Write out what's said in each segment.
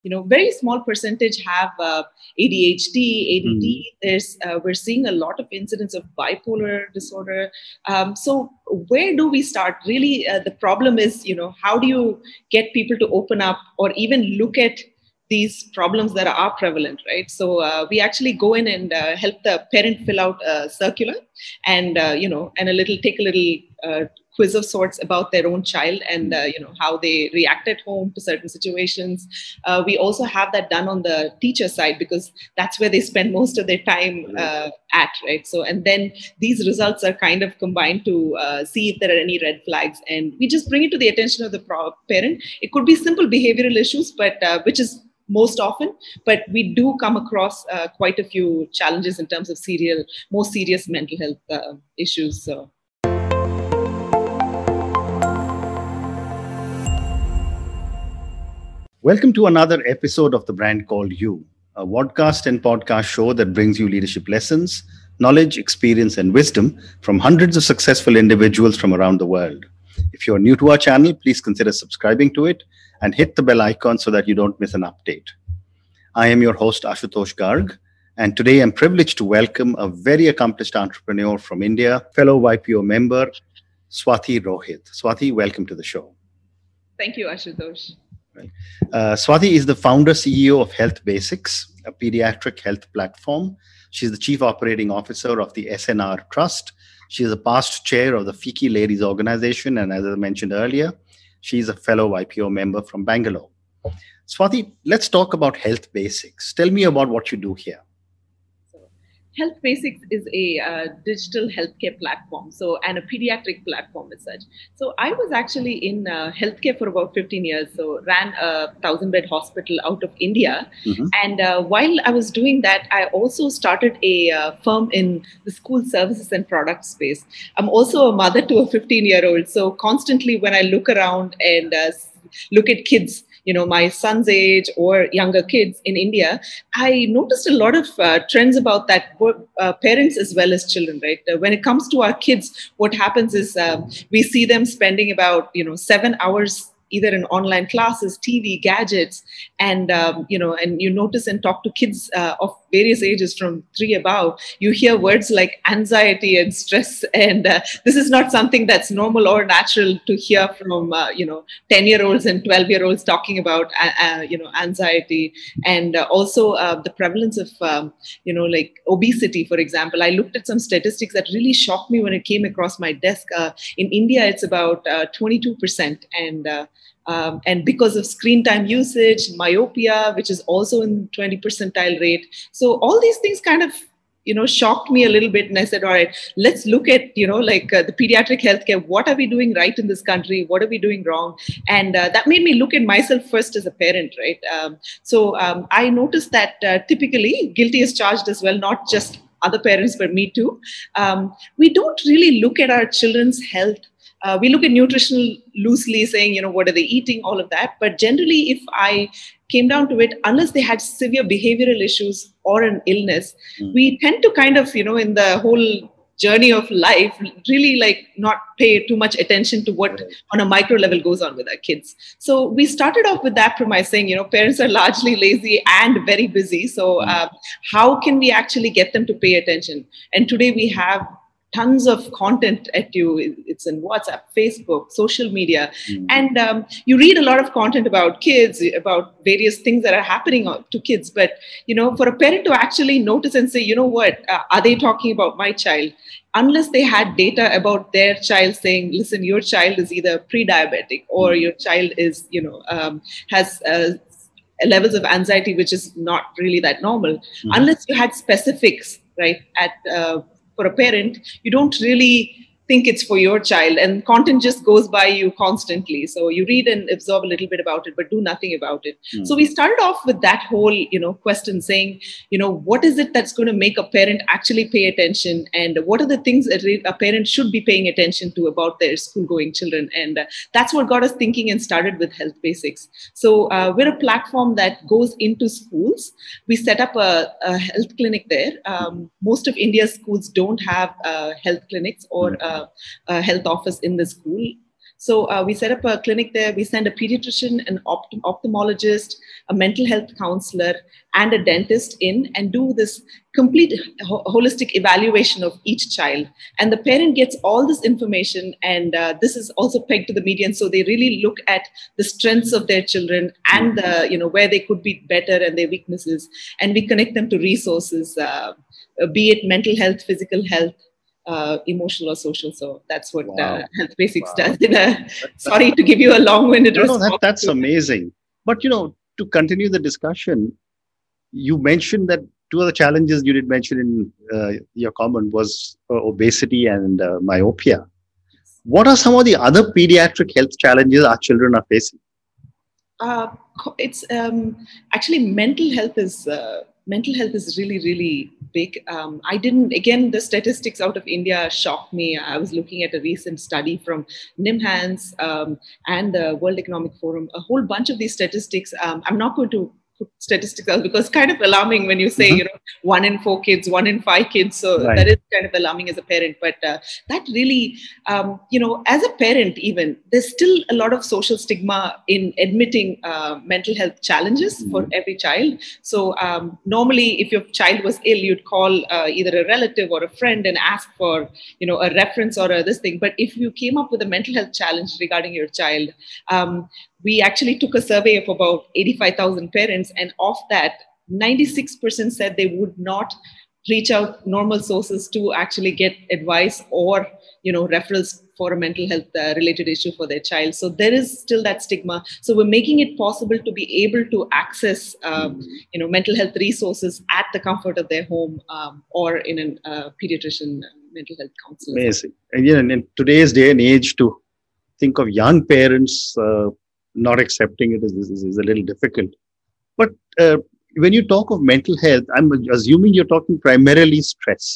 very small percentage have ADHD, ADD. We're seeing a lot of incidents of bipolar disorder. So where do we start? Really, the problem is, how do you get people to open up or even look at these problems that are prevalent, right? So we actually go in and help the parent fill out a circular and, and take a little quiz of sorts about their own child and, how they react at home to certain situations. We also have that done on the teacher side because that's where they spend most of their time right? So, and then these results are kind of combined to see if there are any red flags, and we just bring it to the attention of the parent. It could be simple behavioral issues, but which is most often, but we do come across quite a few challenges in terms of more serious mental health issues. So. Welcome to another episode of The Brand Called You, a podcast and podcast show that brings you leadership lessons, knowledge, experience, and wisdom from hundreds of successful individuals from around the world. If you're new to our channel, please consider subscribing to it and hit the bell icon so that you don't miss an update. I am your host, Ashutosh Garg, and today I'm privileged to welcome a very accomplished entrepreneur from India, fellow YPO member, Swati Rohit. Swati, welcome to the show. Thank you, Ashutosh. Swati is the founder CEO of Health Basics, a pediatric health platform. She's the chief operating officer of the SNR Trust. She is a past chair of the FICCI Ladies Organization, and as I mentioned earlier, she's a fellow YPO member from Bangalore. Swati, let's talk about Health Basics. Tell me about what you do here. Health Basics is a digital healthcare platform, and a pediatric platform as such. So I was actually in healthcare for about 15 years, so ran a 1,000-bed hospital out of India. Mm-hmm. And while I was doing that, I also started a firm in the school services and product space. I'm also a mother to a 15-year-old, so constantly when I look around and look at kids, my son's age or younger kids in India, I noticed a lot of trends about that, parents as well as children, right? When it comes to our kids, what happens is we see them spending about, 7 hours either in online classes, TV, gadgets, and and you notice and talk to kids of various ages from 3 above, you hear words like anxiety and stress, and this is not something that's normal or natural to hear from 10-year-olds and 12-year-olds talking about anxiety, and also the prevalence of like obesity, for example. I looked at some statistics that really shocked me when it came across my desk. In India, it's about 22%, and because of screen time usage, myopia, which is also in 20 percentile rate. So all these things kind of, shocked me a little bit. And I said, all right, let's look at, the pediatric healthcare. What are we doing right in this country? What are we doing wrong? And that made me look at myself first as a parent, right? So I noticed that typically guilty is charged as well, not just other parents, but me too. We don't really look at our children's health. We look at nutritional loosely, saying, what are they eating, all of that. But generally, if I came down to it, unless they had severe behavioral issues or an illness, we tend to kind of, in the whole journey of life, really not pay too much attention to what on a micro level goes on with our kids. So we started off with that premise, saying, parents are largely lazy and very busy. So how can we actually get them to pay attention? And today we have tons of content at you. It's in WhatsApp, Facebook, social media. And you read a lot of content about kids, about various things that are happening to kids. But, for a parent to actually notice and say, are they talking about my child? Unless they had data about their child saying, listen, your child is either pre-diabetic or your child is, has levels of anxiety, which is not really that normal. Unless you had specifics, right, for a parent, you don't really think it's for your child, and content just goes by you constantly. So you read and absorb a little bit about it, but do nothing about it. So we started off with that whole, question, saying, what is it that's going to make a parent actually pay attention, and what are the things that a parent should be paying attention to about their school-going children? And that's what got us thinking and started with Health Basics. So we're a platform that goes into schools. We set up a health clinic there. Most of India's schools don't have health clinics or a health office in the school. So we set up a clinic there. We send a pediatrician, an ophthalmologist, a mental health counselor, and a dentist in and do this complete holistic evaluation of each child. And the parent gets all this information, and this is also pegged to the median. So they really look at the strengths of their children and where they could be better and their weaknesses, and we connect them to resources, be it mental health, physical health, emotional or social. So that's what Health Basics does. Sorry to give you a long-winded response. No, that's amazing. But to continue the discussion, you mentioned that two of the challenges you did mention in your comment was obesity and myopia. What are some of the other pediatric health challenges our children are facing? It's actually mental health is really, really big. The statistics out of India shocked me. I was looking at a recent study from NIMHANS and the World Economic Forum, a whole bunch of these statistics. I'm not going to put statistics out because it's kind of alarming when you say, 1 in 4 kids, 1 in 5 kids. So that is kind of alarming as a parent. But that really, as a parent, even there's still a lot of social stigma in admitting mental health challenges for every child. So normally, if your child was ill, you'd call either a relative or a friend and ask for, a reference or this thing. But if you came up with a mental health challenge regarding your child, we actually took a survey of about 85,000 parents, and of that, 96% said they would not reach out normal sources to actually get advice or, referrals for a mental health related issue for their child. So there is still that stigma. So we're making it possible to be able to access, mental health resources at the comfort of their home or in a pediatrician mental health counselor. Amazing. And in today's day and age, to think of young parents not accepting it is a little difficult. But when you talk of mental health, I'm assuming you're talking primarily stress.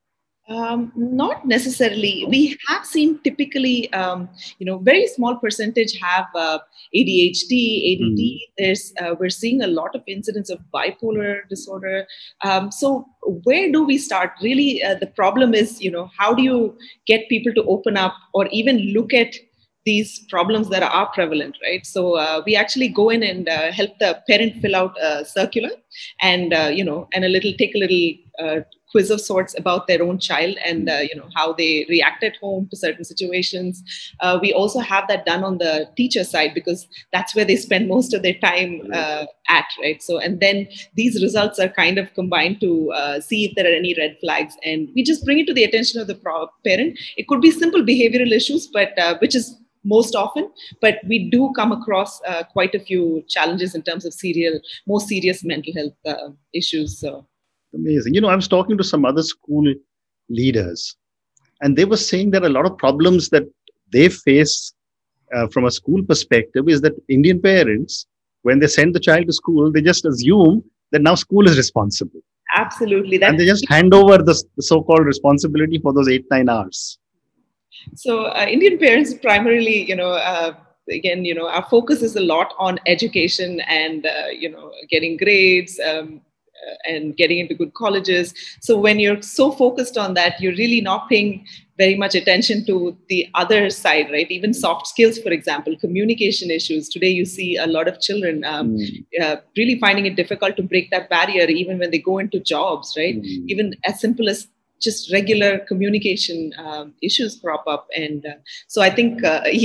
Not necessarily. We have seen typically, very small percentage have ADHD, ADD. We're seeing a lot of incidents of bipolar disorder. So where do we start? Really, the problem is, how do you get people to open up or even look at these problems that are prevalent, right? So we actually go in and help the parent fill out a circular and, take a little quiz of sorts about their own child and, how they react at home to certain situations. We also have that done on the teacher side because that's where they spend most of their time at, right? So, and then these results are kind of combined to see if there are any red flags, and we just bring it to the attention of the parent. It could be simple behavioral issues, but which is most often, but we do come across quite a few challenges in terms of more serious mental health issues. So. Amazing. I was talking to some other school leaders, and they were saying that a lot of problems that they face from a school perspective is that Indian parents, when they send the child to school, they just assume that now school is responsible. Absolutely. And they just hand over the so-called responsibility for those 8-9 hours. So Indian parents primarily, again, our focus is a lot on education and, getting grades and getting into good colleges. So when you're so focused on that, you're really not paying very much attention to the other side, right? Even soft skills, for example, communication issues. Today, you see a lot of children really finding it difficult to break that barrier, even when they go into jobs, right? Even as simple as just regular communication issues crop up. And so I think,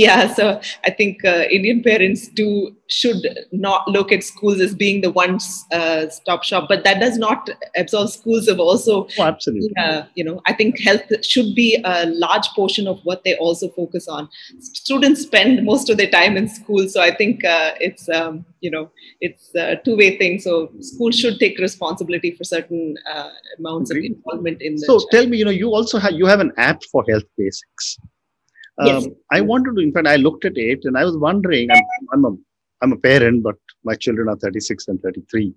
Indian parents should not look at schools as being the one-stop shop, but that does not absolve schools of also, absolutely. I think health should be a large portion of what they also focus on. Students spend most of their time in school. So I think it's a two-way thing. So schools should take responsibility for certain amounts of involvement in the So tell me, you also have an app for Health Basics. Yes. I wanted to, in fact, I looked at it and I was wondering, I'm a parent, but my children are 36 and 33.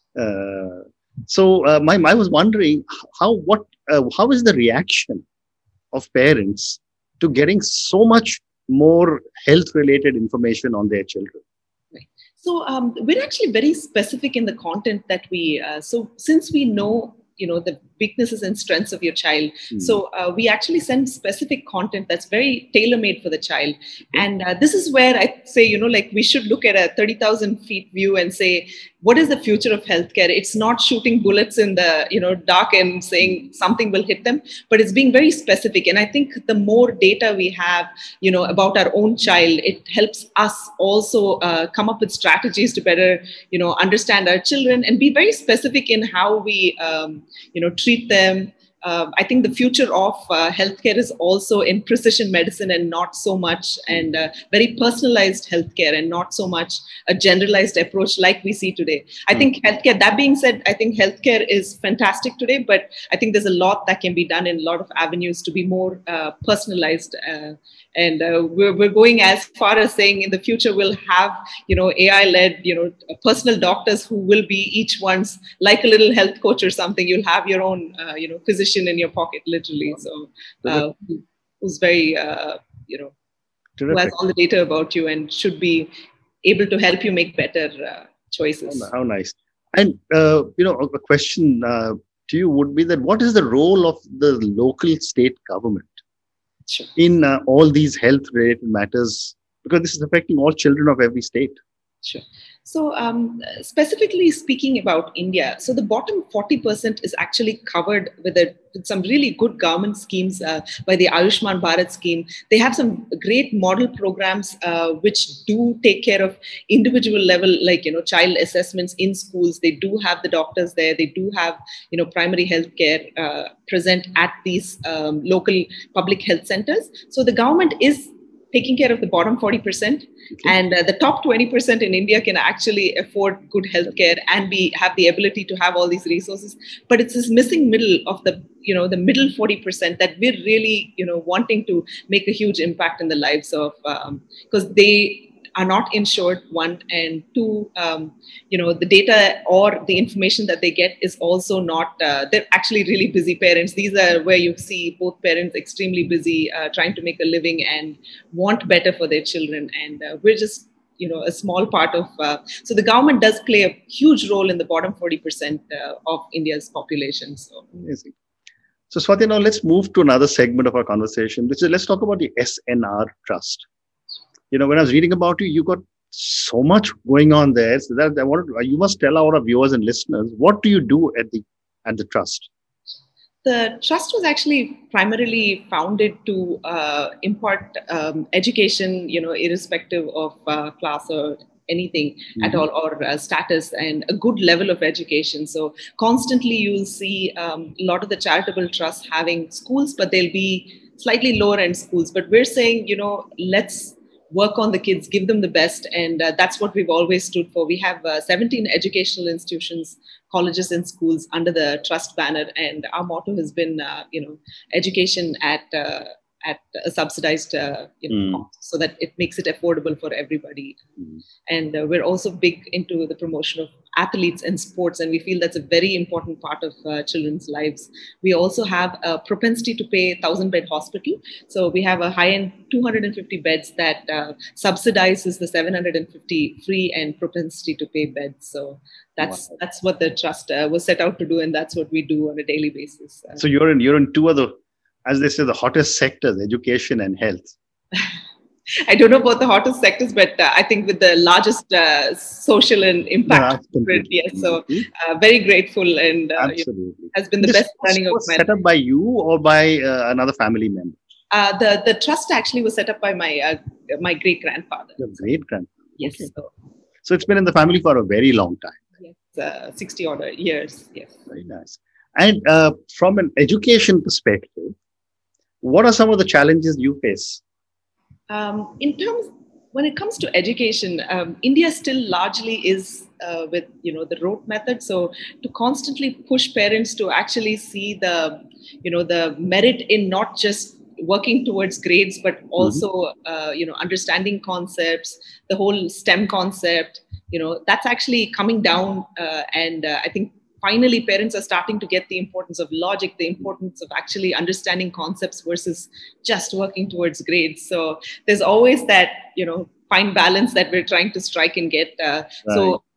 I was wondering how is the reaction of parents to getting so much more health-related information on their children? So we're actually very specific in the content that we, so since we know the weaknesses and strengths of your child. So we actually send specific content that's very tailor-made for the child. And this is where I say, like we should look at a 30,000 feet view and say, what is the future of healthcare? It's not shooting bullets in the dark and saying something will hit them, but it's being very specific. And I think the more data we have about our own child, it helps us also come up with strategies to better understand our children and be very specific in how we treat them. I think the future of healthcare is also in precision medicine and not so much, and very personalized healthcare and not so much a generalized approach like we see today. I think healthcare, that being said, I think healthcare is fantastic today, but I think there's a lot that can be done in a lot of avenues to be more personalized. And we're going as far as saying in the future we'll have AI-led personal doctors who will be each one's like a little health coach or something. You'll have your own physician in your pocket, literally. So who's very who has all the data about you and should be able to help you make better choices. How nice. And a question to you would be that what is the role of the local state government in all these health-related matters? Because this is affecting all children of every state. Sure. So specifically speaking about India, so the bottom 40% is actually covered with some really good government schemes by the Ayushman Bharat scheme. They have some great model programs which do take care of individual level, like, child assessments in schools. They do have the doctors there. They do have, primary health care present at these local public health centers. So the government is taking care of the bottom 40%. And the top 20% in India can actually afford good healthcare and have the ability to have all these resources. But it's this missing middle of the middle 40% that we're really, wanting to make a huge impact in the lives of, because they are not insured, one, and two, the data or the information that they get is also not, they're actually really busy parents. These are where you see both parents extremely busy trying to make a living and want better for their children. And we're just, a small part of, so the government does play a huge role in the bottom 40% of India's population. So. Amazing. So Swati, now let's move to another segment of our conversation, which is let's talk about the SNR Trust. When I was reading about you, you got so much going on there. So that you must tell our viewers and listeners, what do you do at the trust? The trust was actually primarily founded to impart education, irrespective of class or anything at all, or status, and a good level of education. So constantly you'll see a lot of the charitable trusts having schools, but they'll be slightly lower end schools. But we're saying, let's work on the kids, give them the best. And that's what we've always stood for. We have 17 educational institutions, colleges and schools under the trust banner. And our motto has been, education at a subsidized, cost, so that it makes it affordable for everybody. And we're also big into the promotion of athletes and sports, and we feel that's a very important part of children's lives. We also have a propensity to pay 1,000-bed hospital. So we have a high-end 250 beds that subsidizes the 750 free and propensity to pay beds. So that's what the trust was set out to do, and that's what we do on a daily basis. So you're in two other, as they say, the hottest sectors, education and health. I don't know about the hottest sectors, but I think with the largest social and impact. Yes, so very grateful, and has been the best running of my life. Set up by you or by another family member? The trust actually was set up by my great grandfather. Your great grandfather. Yes. Okay. So it's been in the family for a very long time. Yes, 60 odd years. Yes. Very nice. And from an education perspective, what are some of the challenges you face? When it comes to education, India still largely is with the rote method. So to constantly push parents to actually see the merit in not just working towards grades, but also understanding concepts, the whole STEM concept, that's actually coming down, and I think finally parents are starting to get the importance of logic, the importance of actually understanding concepts versus just working towards grades. So there's always that fine balance that we're trying to strike and get. So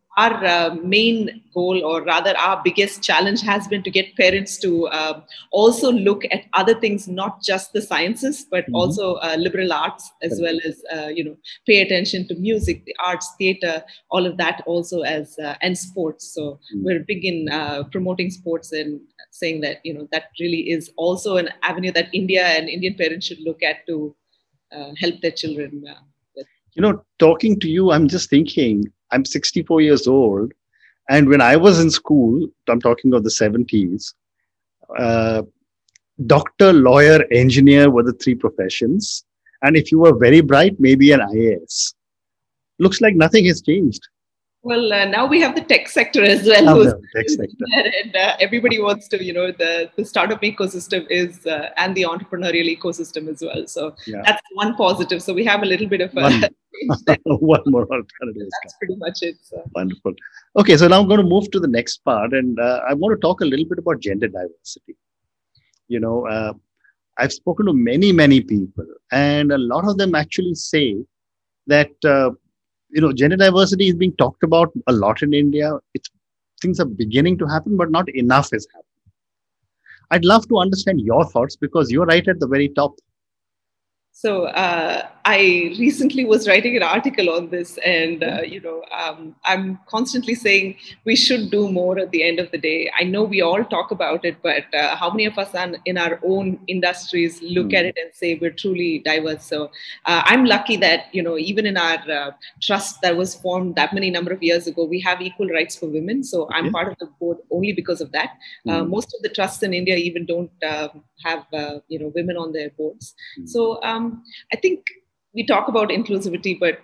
our main goal, or rather our biggest challenge, has been to get parents to also look at other things, not just the sciences, but Mhm. also liberal arts, as Correct. well as pay attention to music, the arts, theater, all of that also, as and sports. So Mm. we're big in promoting sports and saying that that really is also an avenue that India and Indian parents should look at to help their children with. Talking to you, I'm just thinking, I'm 64 years old. And when I was in school, I'm talking of the 70s, uh, doctor, lawyer, engineer were the three professions. And if you were very bright, maybe an IAS. Looks like nothing has changed. Well, now we have the tech sector as well, Now who's the tech sector. there, and everybody wants to, the startup ecosystem is, and the entrepreneurial ecosystem as well. So Yeah. that's one positive. So we have a little bit of a One, change there. one more alternative has come. That's pretty much it. So. Wonderful. Okay, so now I'm going to move to the next part, and I want to talk a little bit about gender diversity. You know, I've spoken to many people, and a lot of them actually say that gender diversity is being talked about a lot in India. It's things are beginning to happen, but not enough is happening. I'd love to understand your thoughts because you're right at the very top. So I recently was writing an article on this, and I'm constantly saying we should do more. At the end of the day, I know we all talk about it, but how many of us in our own industries look at it and say we're truly diverse? So I'm lucky that even in our trust that was formed that many number of years ago, we have equal rights for women. So I'm part of the board only because of that. Most of the trusts in India even don't have women on their boards. So I think we talk about inclusivity, but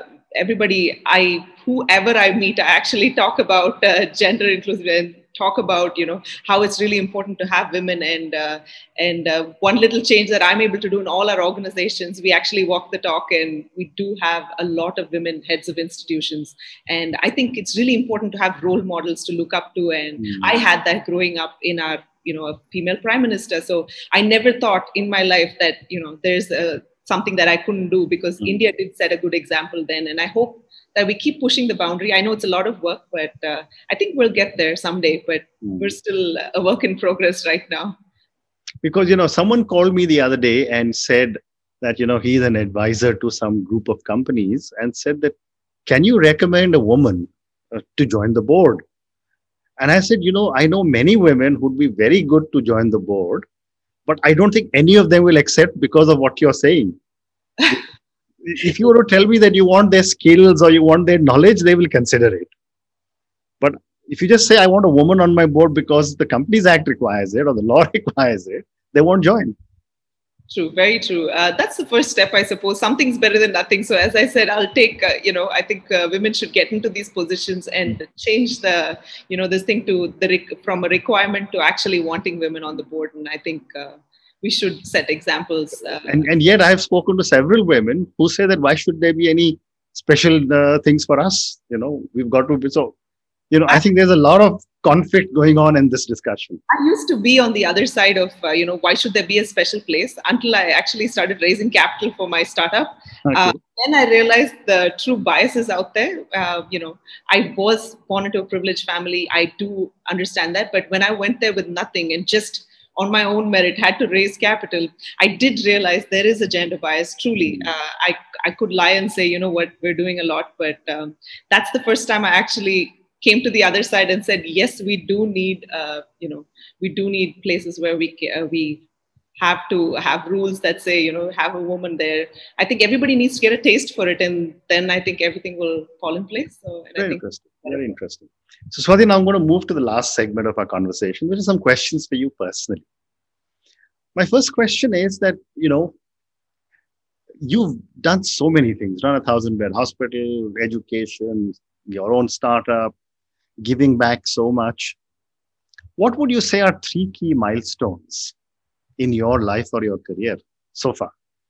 whoever I meet, I actually talk about gender inclusivity and talk about how it's really important to have women, and one little change that I'm able to do in all our organizations, we actually walk the talk, and we do have a lot of women heads of institutions, and I think it's really important to have role models to look up to, and I had that growing up in our a female prime minister. So I never thought in my life that there's something that I couldn't do, because India did set a good example then, and I hope that we keep pushing the boundary. I know it's a lot of work, but I think we'll get there someday. But we're still a work in progress right now. Because someone called me the other day and said that he's an advisor to some group of companies, and said that, can you recommend a woman to join the board? And I said, I know many women who'd be very good to join the board, but I don't think any of them will accept because of what you're saying. If you were to tell me that you want their skills or you want their knowledge, they will consider it. But if you just say, I want a woman on my board because the Companies Act requires it or the law requires it, they won't join. True, very true. That's the first step, I suppose. Something's better than nothing. So, as I said, I'll take. I think women should get into these positions and change the, this thing to from a requirement to actually wanting women on the board. And I think we should set examples. And yet, I have spoken to several women who say that why should there be any special things for us? We've got to be so. I think there's a lot of conflict going on in this discussion. I used to be on the other side of, why should there be a special place, until I actually started raising capital for my startup. Okay. Then I realized the true biases out there. I was born into a privileged family. I do understand that. But when I went there with nothing and just on my own merit had to raise capital, I did realize there is a gender bias. Truly, I could lie and say, what, we're doing a lot. But that's the first time I actually came to the other side and said, yes, we do need, we do need places where we have to have rules that say, have a woman there. I think everybody needs to get a taste for it, and then I think everything will fall in place. So, very interesting. Very interesting. So, Swati, now I'm going to move to the last segment of our conversation, which is some questions for you personally. My first question is that, you've done so many things, run a 1,000-bed hospital, education, your own startup, giving back so much. What would you say are 3 key milestones in your life or your career so far?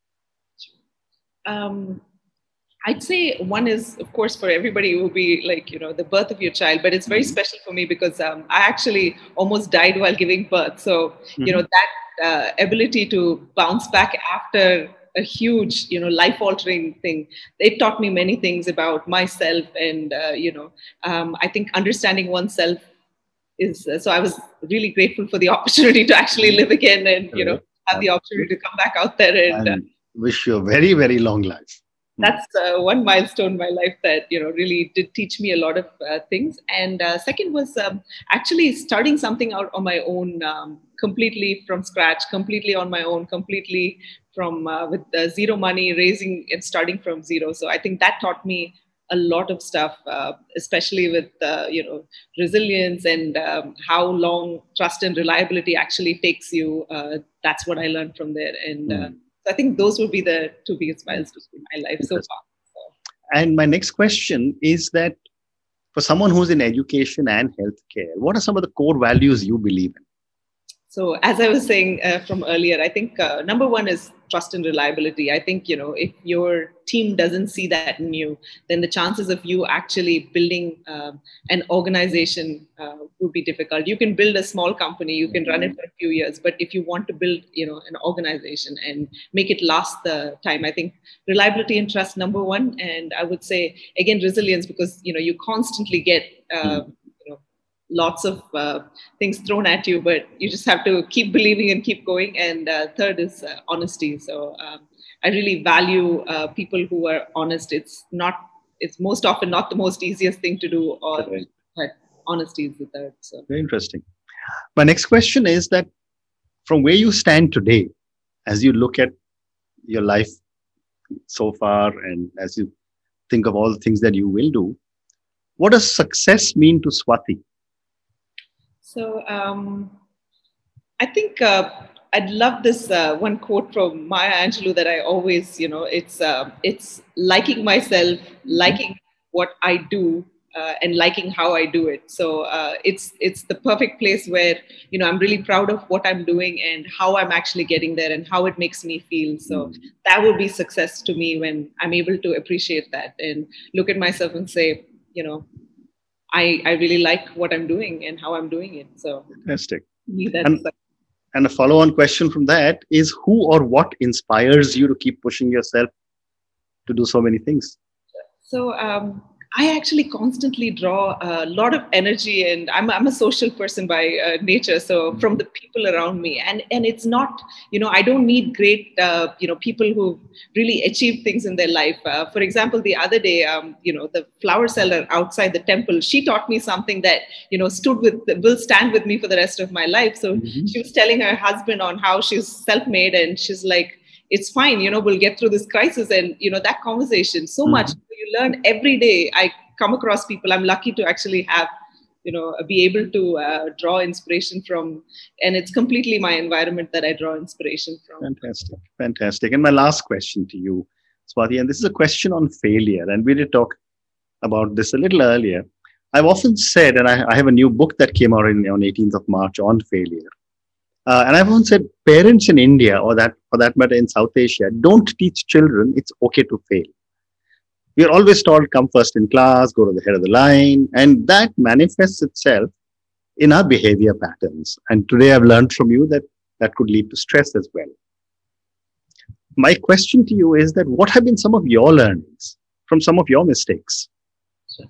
I'd say one is, of course, for everybody, it will be like, the birth of your child. But it's very special for me because I actually almost died while giving birth. So, that ability to bounce back after a huge, life altering thing. It taught me many things about myself, and I think understanding oneself is. So I was really grateful for the opportunity to actually live again, and Great. have the opportunity Absolutely. to come back out there, and And wish you a very, very long life. Hmm. that's one milestone in my life that really did teach me a lot of things. And second was actually starting something out on my own, completely from scratch, completely on my own, completely from with zero money, raising and starting from zero. So I think that taught me a lot of stuff, especially with resilience, and how long trust and reliability actually takes you. That's what I learned from there. And Hmm. so I think those would be the two biggest milestones in my life so Interesting. far. So, And my next question is that for someone who's in education and healthcare, what are some of the core values you believe in? so as I was saying from earlier, I think number one is trust and reliability. I think if your team doesn't see that in you, then the chances of you actually building an organization would be difficult. You can build a small company, you can run it for a few years, but if you want to build an organization and make it last the time, I think reliability and trust number one. And I would say again resilience, because you constantly get Hmm. you know lots of things thrown at you, but you just have to keep believing and keep going. And third is honesty. So I really value people who are honest. It's most often not the most easiest thing to do, or Correct. but honesty is the third. So Very interesting. My next question is that from where you stand today, as you look at your life so far and as you think of all the things that you will do, what does success mean to Swati? so I think I'd love this one quote from Maya Angelou that I always, it's liking myself, Mhm. liking what I do, and liking how I do it. So it's the perfect place where I'm really proud of what I'm doing and how I'm actually getting there and how it makes me feel. So Mm. that would be success to me, when I'm able to appreciate that and look at myself and say, I really like what I'm doing and how I'm doing it. So Fantastic. to me, that's And and a follow-on question from that is who or what inspires you to keep pushing yourself to do so many things? So I actually constantly draw a lot of energy, and I'm a social person by nature. So from Mhm. the people around me, and it's not, I don't need great people who really achieve things in their life. For example, the other day, the flower seller outside the temple, she taught me something that stood with will stand with me for the rest of my life. So Mhm. she was telling her husband on how she's self-made, and she's like, it's fine, we'll get through this crisis. And that conversation so much, Mhm. you learn every day. I come across people, I'm lucky to actually have be able to draw inspiration from, and it's completely my environment that I draw inspiration from. Fantastic. Fantastic. And my last question to you, Swati, and this is a question on failure. And we did talk about this a little earlier. I've often said, and I have a new book that came out on 18th of March on failure. And I've often said, parents in India, or that for that matter in South Asia, don't teach children it's okay to fail. We are always told, come first in class, go to the head of the line, and that manifests itself in our behavior patterns. And today I've learned from you that that could lead to stress as well. My question to you is that what have been some of your learnings from some of your mistakes? So,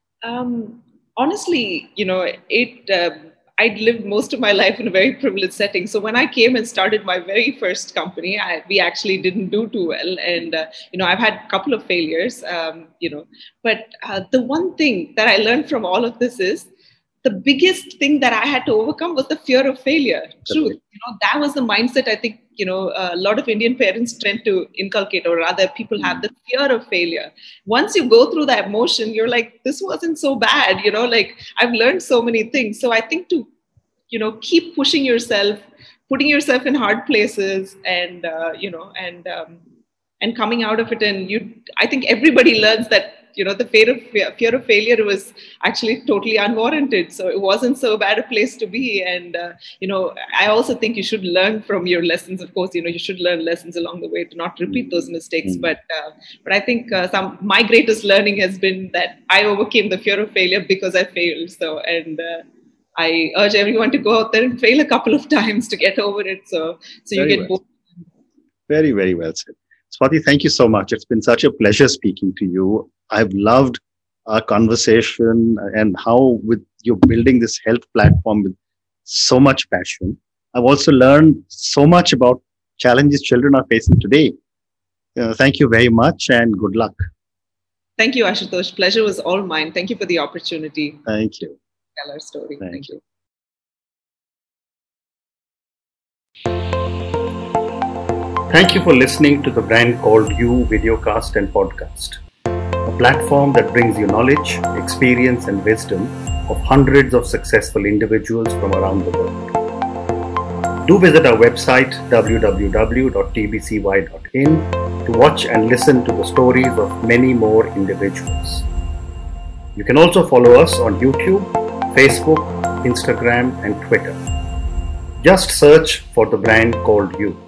honestly, it. I'd lived most of my life in a very privileged setting. So when I came and started my very first company, we actually didn't do too well, and I've had a couple of failures. But the one thing that I learned from all of this is the biggest thing that I had to overcome was the fear of failure. Truth, Correct. that was the mindset I think a lot of Indian parents tend to inculcate, or rather, people have Mm. the fear of failure. Once you go through that emotion, you're like, this wasn't so bad, like I've learned so many things. So I think to keep pushing yourself, putting yourself in hard places, and and coming out of it. And I think everybody learns that the fear of failure was actually totally unwarranted, so it wasn't so bad a place to be. And I also think you should learn from your lessons. Of course, you should learn lessons along the way to not repeat those Mm. mistakes. Mm. But I think some my greatest learning has been that I overcame the fear of failure because I failed. So, and I urge everyone to go out there and fail a couple of times to get over it. So you Very get well. both. Very, very well said. Swati, thank you so much. It's been such a pleasure speaking to you. I've loved our conversation and how with you building this health platform with so much passion. I've also learned so much about challenges children are facing today. Thank you very much and good luck. Thank you, Ashutosh. Pleasure was all mine. Thank you for the opportunity. Thank you. Tell our story. Thank you. Thank you for listening to the Brand Called You videocast and podcast, a platform that brings you knowledge, experience, and wisdom of hundreds of successful individuals from around the world. Do visit our website www.tbcy.in to watch and listen to the stories of many more individuals. You can also follow us on YouTube, Facebook, Instagram, and Twitter. Just search for the Brand Called You.